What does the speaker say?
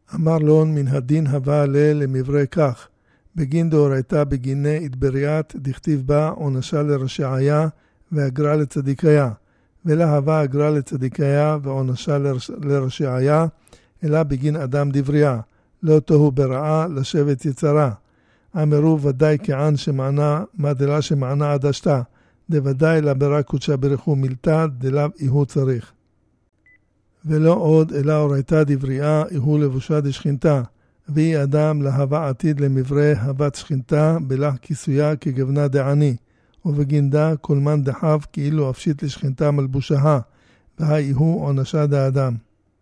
אמר לון מן הדין הבא למברא כך, בגין דאורייתא בגיני התבריאת דכתיב בה עונשה לרשעיה ואגרה לצדיקיה, ולא הווה אגרה לצדיקיה ועונשה לרשעיה, אלא בגין אדם דבריה, לא תוהו ברעה לשבת יצרה. אמרו ודאי כען שמענה מה דלה שמענה עדשתה, דוודאי לברא קודשה ברכו מילתא דלאו איהו צריך. ולא עוד אלא אורייתא דבריאה איהו לבושה דשכינתה, והיא אדם להווה עתיד למברא הוות שכינתה בלח כיסויה כגבנה דעני, ובגינדה כל מן דחב כאילו אפשית לשכינתה מלבושהה, והאיהו עונשה דאדם.